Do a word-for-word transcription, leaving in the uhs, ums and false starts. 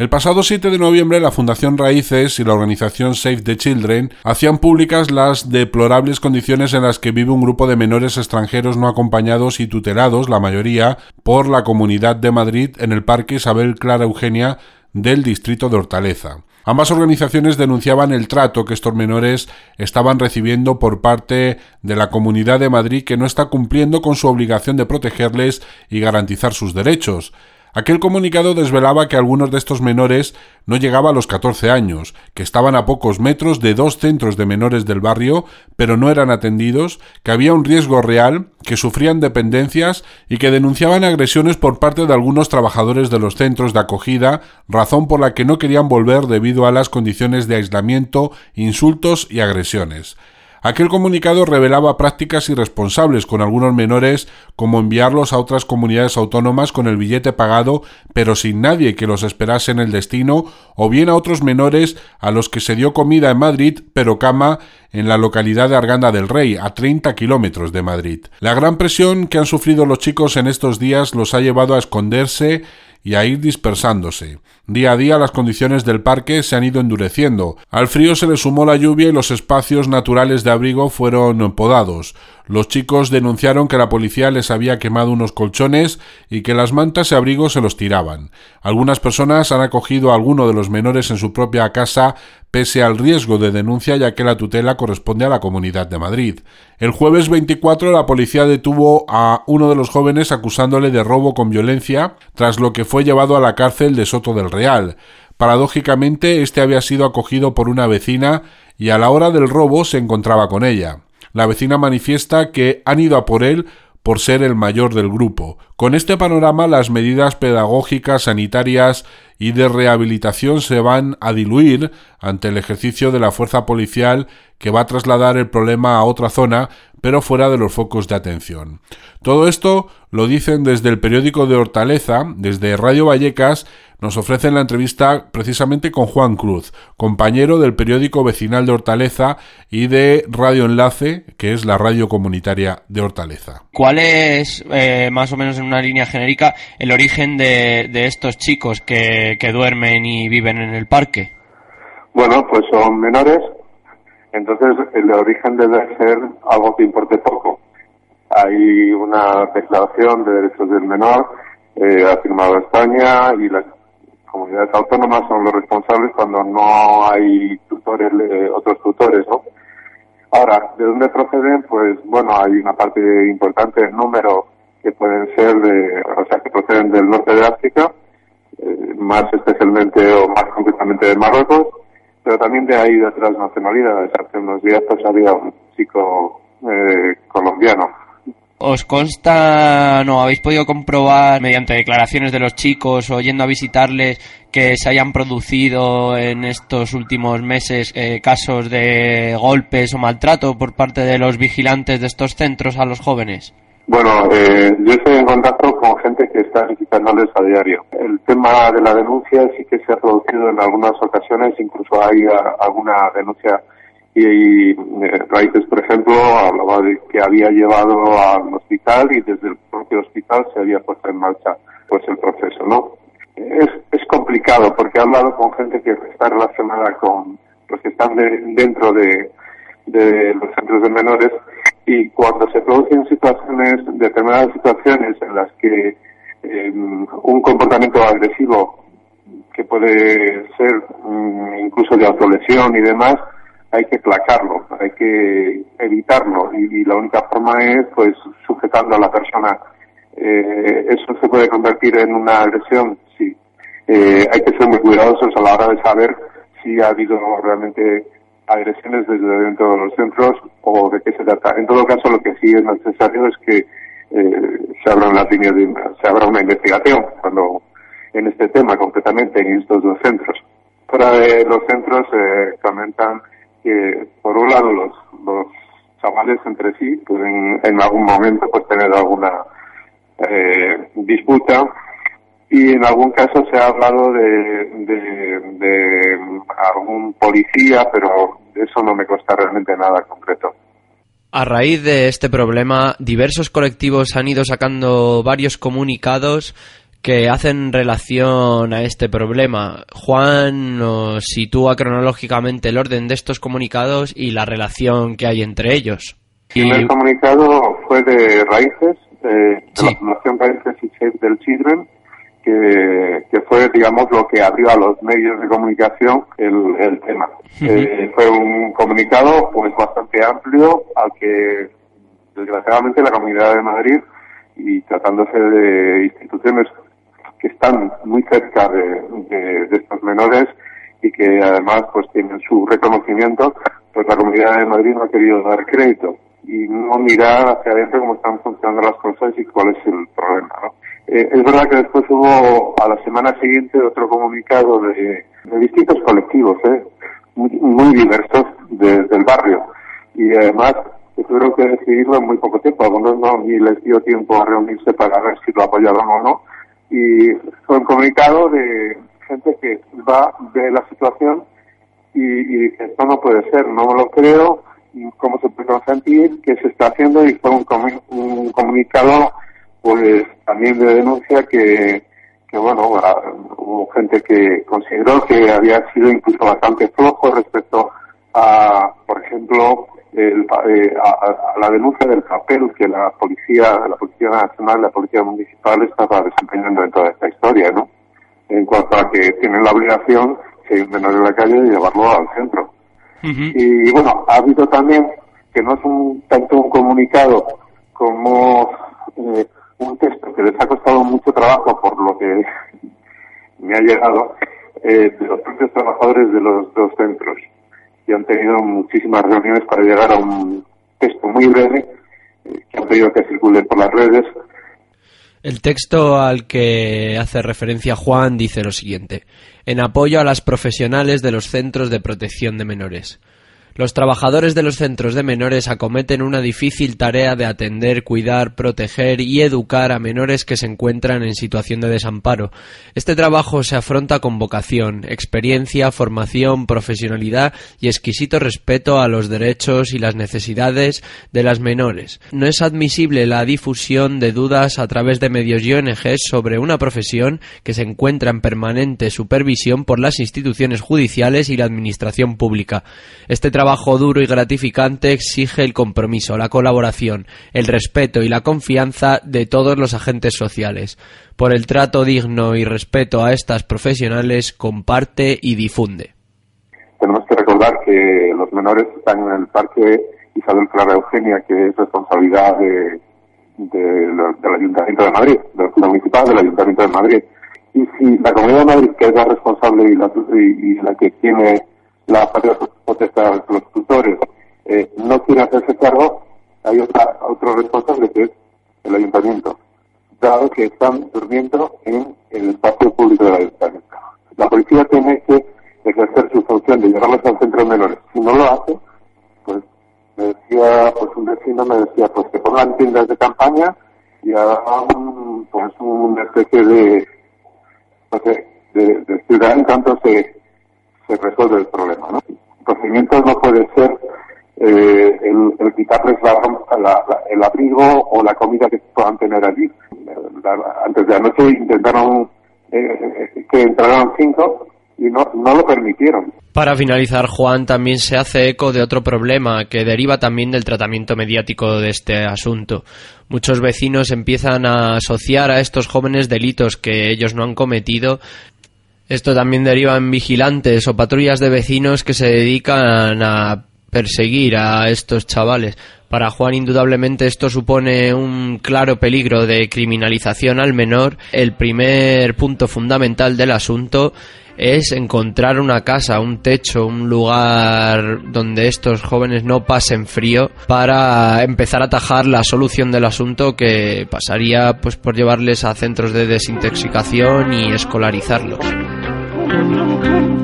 El pasado siete de noviembre, la Fundación Raíces y la organización Save the Children hacían públicas las deplorables condiciones en las que vive un grupo de menores extranjeros no acompañados y tutelados, la mayoría, por la Comunidad de Madrid en el Parque Isabel Clara Eugenia del distrito de Hortaleza. Ambas organizaciones denunciaban el trato que estos menores estaban recibiendo por parte de la Comunidad de Madrid, que no está cumpliendo con su obligación de protegerles y garantizar sus derechos. Aquel comunicado desvelaba que algunos de estos menores no llegaban a los catorce años, que estaban a pocos metros de dos centros de menores del barrio, pero no eran atendidos, que había un riesgo real, que sufrían dependencias y que denunciaban agresiones por parte de algunos trabajadores de los centros de acogida, razón por la que no querían volver debido a las condiciones de aislamiento, insultos y agresiones. Aquel comunicado revelaba prácticas irresponsables con algunos menores, como enviarlos a otras comunidades autónomas con el billete pagado pero sin nadie que los esperase en el destino, o bien a otros menores a los que se dio comida en Madrid pero cama en la localidad de Arganda del Rey, a treinta kilómetros de Madrid. La gran presión que han sufrido los chicos en estos días los ha llevado a esconderse y a ir dispersándose. Día a día las condiciones del parque se han ido endureciendo. Al frío se le sumó la lluvia y los espacios naturales de abrigo fueron podados. Los chicos denunciaron que la policía les había quemado unos colchones y que las mantas y abrigos se los tiraban. Algunas personas han acogido a alguno de los menores en su propia casa pese al riesgo de denuncia, ya que la tutela corresponde a la Comunidad de Madrid. El jueves veinticuatro la policía detuvo a uno de los jóvenes acusándole de robo con violencia, tras lo que fue llevado a la cárcel de Soto del Real. Paradójicamente, este había sido acogido por una vecina y a la hora del robo se encontraba con ella. La vecina manifiesta que han ido a por él por ser el mayor del grupo. Con este panorama, las medidas pedagógicas, sanitarias y de rehabilitación se van a diluir ante el ejercicio de la fuerza policial, que va a trasladar el problema a otra zona, pero fuera de los focos de atención. Todo esto lo dicen desde el periódico de Hortaleza. Desde Radio Vallecas nos ofrecen la entrevista precisamente con Juan Cruz, compañero del periódico vecinal de Hortaleza y de Radio Enlace, que es la radio comunitaria de Hortaleza. ¿Cuál es, eh, más o menos en una línea genérica, el origen de, de estos chicos que, que duermen y viven en el parque? Bueno, pues son menores, entonces el origen debe ser algo que importe poco. Hay una declaración de derechos del menor, eh, ha firmado España, y las comunidades autónomas son los responsables cuando no hay tutores, eh, otros tutores, ¿no? Ahora, ¿de dónde proceden? Pues bueno, hay una parte importante del número que pueden ser de, o sea, que proceden del norte de África, eh, más especialmente o más concretamente de Marruecos, pero también de ahí de otras nacionalidades. Hace unos días pues había un chico eh, colombiano. ¿Os consta, no habéis podido comprobar mediante declaraciones de los chicos o yendo a visitarles que se hayan producido en estos últimos meses eh, casos de golpes o maltrato por parte de los vigilantes de estos centros a los jóvenes? Bueno, eh, yo estoy en contacto con gente que está visitándoles a diario. El tema de la denuncia sí que se ha producido en algunas ocasiones, incluso hay a, alguna denuncia y, y eh, Raíces, por ejemplo, hablaba de que había llevado al hospital y desde el propio hospital se había puesto en marcha pues el proceso, ¿no? Es, es complicado porque he hablado con gente que está relacionada con los que están de, dentro de, de los centros de menores, y cuando se producen situaciones, determinadas situaciones en las que eh, un comportamiento agresivo que puede ser um, incluso de autolesión y demás, hay que placarlo, hay que evitarlo, y, y la única forma es pues sujetando a la persona. Eh, eso se puede convertir en una agresión, sí. Eh, hay que ser muy cuidadosos a la hora de saber si ha habido realmente agresiones desde dentro de los centros o de qué se trata. En todo caso, lo que sí es necesario es que eh, se abran las líneas de, se abra una investigación cuando en este tema concretamente en estos dos centros. Fuera de los centros eh, comentan que por un lado los, los chavales entre sí pueden en algún momento pues tener alguna eh, disputa, y en algún caso se ha hablado de, de, de algún policía, pero eso no me consta realmente nada concreto. A raíz de este problema, diversos colectivos han ido sacando varios comunicados que hacen relación a este problema. Juan nos sitúa cronológicamente el orden de estos comunicados y la relación que hay entre ellos. El primer comunicado fue de Raíces, eh, de sí. la Fundación Raíces y Save the Children, que, que fue, digamos, lo que abrió a los medios de comunicación el, el tema. Uh-huh. Eh, fue un comunicado pues bastante amplio al que, desgraciadamente, la Comunidad de Madrid, y tratándose de instituciones que están muy cerca de, de, de estos menores y que además pues tienen su reconocimiento, pues la Comunidad de Madrid no ha querido dar crédito y no mirar hacia adentro cómo están funcionando las cosas y cuál es el problema, ¿no? Eh, es verdad que después hubo a la semana siguiente otro comunicado de, de distintos colectivos, ¿eh? muy, muy diversos de, del barrio, y además tuvieron que decidirlo en muy poco tiempo. Algunos no ni les dio tiempo a reunirse para ver si lo apoyaban o no, y fue un comunicado de gente que va, ve la situación y, y dice, esto no puede ser, no me lo creo, cómo se puede consentir, qué se está haciendo, y fue un, comu- un comunicado pues también de denuncia que, que bueno, hubo gente que consideró que había sido incluso bastante flojo respecto a, por ejemplo, el, eh, a, a la denuncia del papel que la policía, la policía nacional, la policía municipal estaba desempeñando en toda esta historia, ¿no? En cuanto a que tienen la obligación, si hay un menor en la calle, de llevarlo al centro. Uh-huh. Y bueno, ha habido también, que no es un tanto un comunicado como eh, un texto que les ha costado mucho trabajo, por lo que me ha llegado, eh, de los propios trabajadores de los dos centros, y han tenido muchísimas reuniones para llegar a un texto muy breve, eh, que han pedido que circule por las redes. El texto al que hace referencia Juan dice lo siguiente: en apoyo a las profesionales de los centros de protección de menores. Los trabajadores de los centros de menores acometen una difícil tarea de atender, cuidar, proteger y educar a menores que se encuentran en situación de desamparo. Este trabajo se afronta con vocación, experiencia, formación, profesionalidad y exquisito respeto a los derechos y las necesidades de las menores. No es admisible la difusión de dudas a través de medios y O N Ges sobre una profesión que se encuentra en permanente supervisión por las instituciones judiciales y la administración pública. Este trabajo trabajo duro y gratificante exige el compromiso, la colaboración, el respeto y la confianza de todos los agentes sociales. Por el trato digno y respeto a estas profesionales, comparte y difunde. Tenemos que recordar que los menores están en el Parque Isabel Clara Eugenia, que es responsabilidad de, de, de, del Ayuntamiento de Madrid, de la municipal del Ayuntamiento de Madrid. Y si la Comunidad de Madrid, que es la responsable y la, y, y la que tiene la potestad de los tutores, eh, no quiere hacerse cargo, hay otra, otro responsable, que es el ayuntamiento, dado que están durmiendo en el espacio público del ayuntamiento. La policía tiene que ejercer su función de llevarlos al centro de menores. Si no lo hace, pues me decía, pues un vecino me decía, pues que pongan tiendas de campaña y hagan pues una especie de, no sé, de, de ciudad, en tanto se se resuelve el problema, ¿no? El procedimiento no puede ser eh, el, el quitarles la, la, la, el abrigo o la comida que puedan tener allí. La, antes de anoche intentaron eh, que entraran cinco y no, no lo permitieron. Para finalizar, Juan también se hace eco de otro problema que deriva también del tratamiento mediático de este asunto. Muchos vecinos empiezan a asociar a estos jóvenes delitos que ellos no han cometido. Esto también deriva en vigilantes o patrullas de vecinos que se dedican a perseguir a estos chavales. Para Juan, indudablemente, esto supone un claro peligro de criminalización al menor. El primer punto fundamental del asunto es encontrar una casa, un techo, un lugar donde estos jóvenes no pasen frío, para empezar a atajar la solución del asunto, que pasaría pues por llevarles a centros de desintoxicación y escolarizarlos.